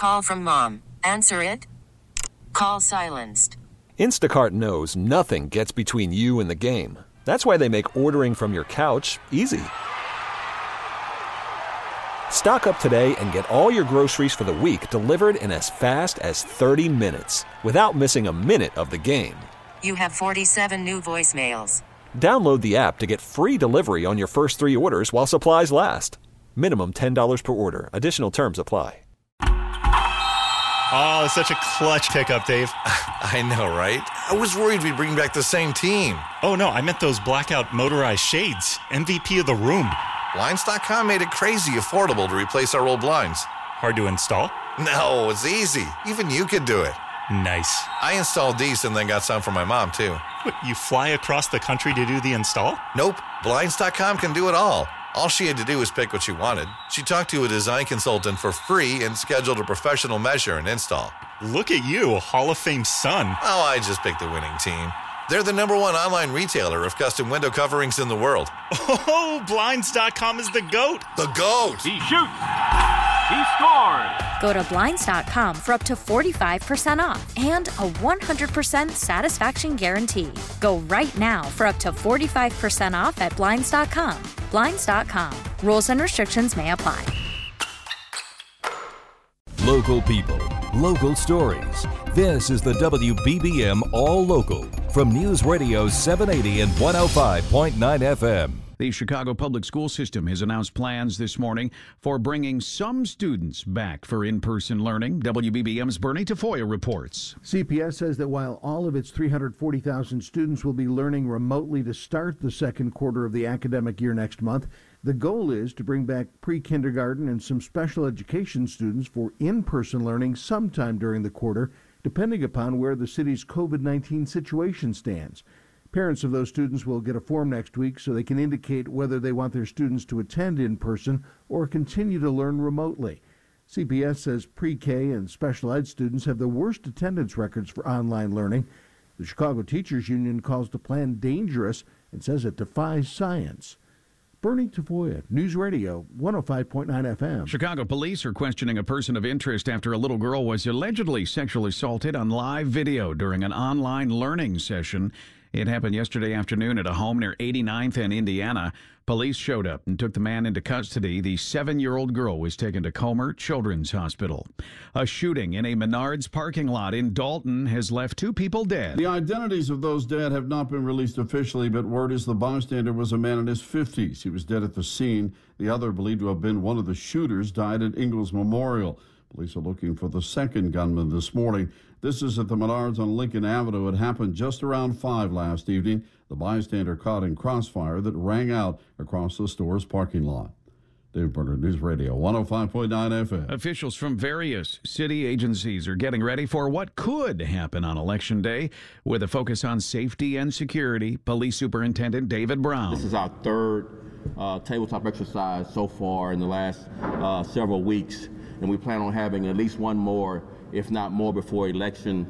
call from mom. Answer it. Call silenced. Instacart knows nothing gets between you and the game. That's why they make ordering from your couch easy. Stock up today and get all your groceries for the week delivered in as fast as 30 minutes without missing a minute of the game. You have 47 new voicemails. Download the app to get free delivery on your first 3 orders while supplies last. Minimum $10 per order. Additional terms apply. Oh, such a clutch pickup, Dave. I know, right? I was worried we'd bring back the same team. Oh, no, I meant those blackout motorized shades. MVP of the room. Blinds.com made it crazy affordable to replace our old blinds. Hard to install? No, it's easy. Even you could do it. Nice. I installed these and then got some for my mom, too. What, you fly across the country to do the install? Nope. Blinds.com can do it all. All she had to do was pick what she wanted. She talked to a design consultant for free and scheduled a professional measure and install. Look at you, Hall of Fame son. Oh, I just picked the winning team. They're the #1 online retailer of custom window coverings in the world. Oh, Blinds.com is the GOAT. The GOAT. He shoots. He scores. Go to Blinds.com for up to 45% off and a 100% satisfaction guarantee. Go right now for up to 45% off at Blinds.com. Blinds.com. Rules and restrictions may apply. Local people, local stories. This is the WBBM All Local from News Radio 780 and 105.9 FM. The Chicago Public School System has announced plans this morning for bringing some students back for in-person learning. WBBM's Bernie Tafoya reports. CPS says that while all of its 340,000 students will be learning remotely to start the second quarter of the academic year next month, the goal is to bring back pre-kindergarten and some special education students for in-person learning sometime during the quarter, depending upon where the city's COVID-19 situation stands. Parents of those students will get a form next week so they can indicate whether they want their students to attend in person or continue to learn remotely. CPS says pre-K and special ed students have the worst attendance records for online learning. The Chicago Teachers Union calls the plan dangerous and says it defies science. Bernie Tafoya, News Radio 105.9 FM. Chicago police are questioning a person of interest after a little girl was allegedly sexually assaulted on live video during an online learning session. It happened yesterday afternoon at a home near 89th and Indiana. Police showed up and took the man into custody. The 7-year-old girl was taken to Comer Children's Hospital. A shooting in a Menards parking lot in Dalton has left 2 people dead. The identities of those dead have not been released officially, but word is the bystander was a man in his 50s. He was dead at the scene. The other, believed to have been one of the shooters, died at Ingalls Memorial. Police are looking for the second gunman this morning. This is at the Menards on Lincoln Avenue. It happened just around 5 last evening. The bystander caught in crossfire that rang out across the store's parking lot. Dave Berner, News Radio 105.9 FM. Officials from various city agencies are getting ready for what could happen on Election Day with a focus on safety and security. Police Superintendent David Brown. This is our third tabletop exercise so far in the last several weeks, and we plan on having at least one more, if not more, before Election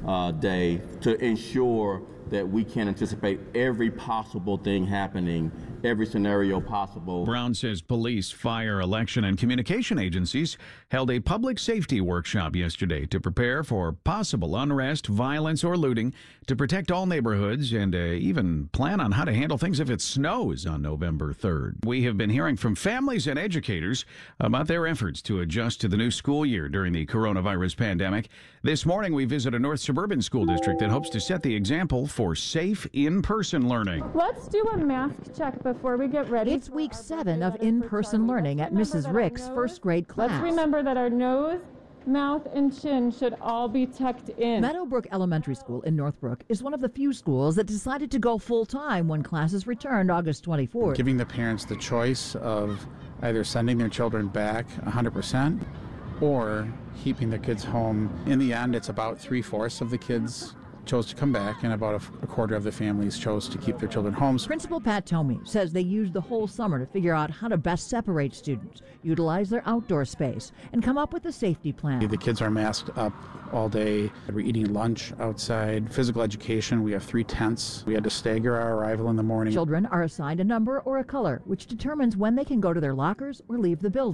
Day to ensure that we can anticipate every possible thing happening, every scenario possible. Brown says police, fire, election, and communication agencies held a public safety workshop yesterday to prepare for possible unrest, violence, or looting, to protect all neighborhoods, and even plan on how to handle things if it snows on November 3rd. We have been hearing from families and educators about their efforts to adjust to the new school year during the coronavirus pandemic. This morning, we visit a North Suburban school district that hopes to set the example for safe in-person learning. Let's do a mask check before we get ready. It's week 7 of in-person learning at Mrs. Rick's first grade class. Let's remember that our nose, mouth, and chin should all be tucked in. Meadowbrook Elementary School in Northbrook is one of the few schools that decided to go full-time when classes returned August 24th. Giving the parents the choice of either sending their children back 100% or keeping their kids home. In the end, it's about 3/4 of the kids chose to come back, and about a quarter of the families chose to keep their children home. Principal Pat Tomey says they used the whole summer to figure out how to best separate students, utilize their outdoor space, and come up with a safety plan. The kids are masked up all day. We're eating lunch outside. Physical education, we have 3 tents. We had to stagger our arrival in the morning. Children are assigned a number or a color, which determines when they can go to their lockers or leave the building.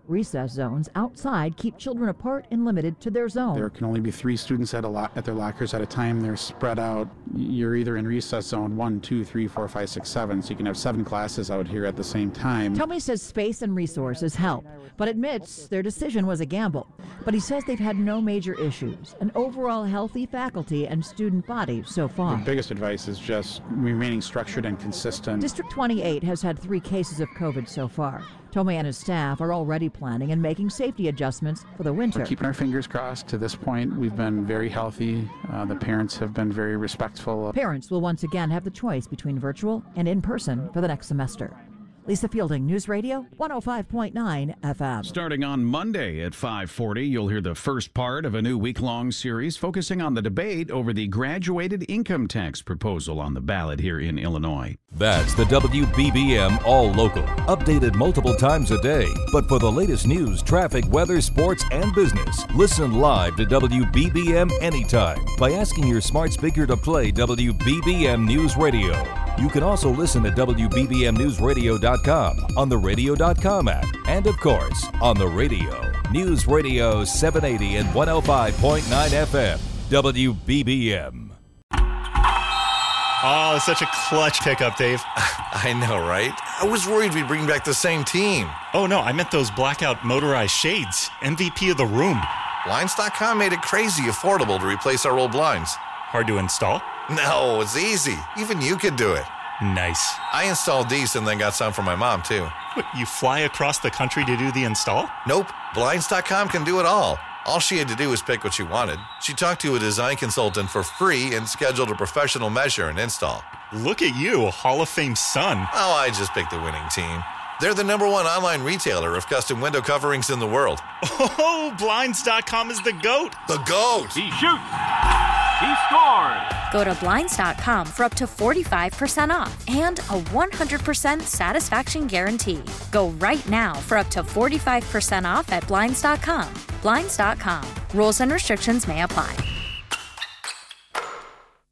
Recess zones outside keep children apart and limited to their zone. There can only be 3 students at their lockers at a time. They're spread out. You're either in recess zone 1, 2, 3, 4, 5, 6, 7, so you can have 7 classes out here at the same time. Tommy says space and resources help, but admits their decision was a gamble. But he says they've had no major issues, an overall healthy faculty and student body so far. The biggest advice is just remaining structured and consistent. District 28 has had 3 cases of COVID so far. Tommy and his staff are already planning and making safety adjustments for the winter. We're keeping our fingers crossed. To this point, we've been very healthy. The parents have been very respectful. Parents will once again have the choice between virtual and in person for the next semester. Lisa Fielding, News Radio 105.9 FM. Starting on Monday at 5:40, you'll hear the first part of a new week-long series focusing on the debate over the graduated income tax proposal on the ballot here in Illinois. That's the WBBM All Local. Updated multiple times a day. But for the latest news, traffic, weather, sports, and business, listen live to WBBM anytime by asking your smart speaker to play WBBM News Radio. You can also listen at WBBMNewsRadio.com, on the Radio.com app, and of course, on the radio. News Radio 780 and 105.9 FM, WBBM. Oh, such a clutch pickup, Dave. I know, right? I was worried we'd bring back the same team. Oh, no, I meant those blackout motorized shades. MVP of the room. Blinds.com made it crazy affordable to replace our old blinds. Hard to install? No, it's easy. Even you could do it. Nice. I installed these and then got some for my mom, too. What, you fly across the country to do the install? Nope. Blinds.com can do it all. All she had to do was pick what she wanted. She talked to a design consultant for free and scheduled a professional measure and install. Look at you, a Hall of Fame son. Oh, I just picked the winning team. They're the #1 online retailer of custom window coverings in the world. Oh, Blinds.com is the GOAT. The GOAT! He shoots! He scored! Go to Blinds.com for up to 45% off and a 100% satisfaction guarantee. Go right now for up to 45% off at Blinds.com. Blinds.com. Rules and restrictions may apply.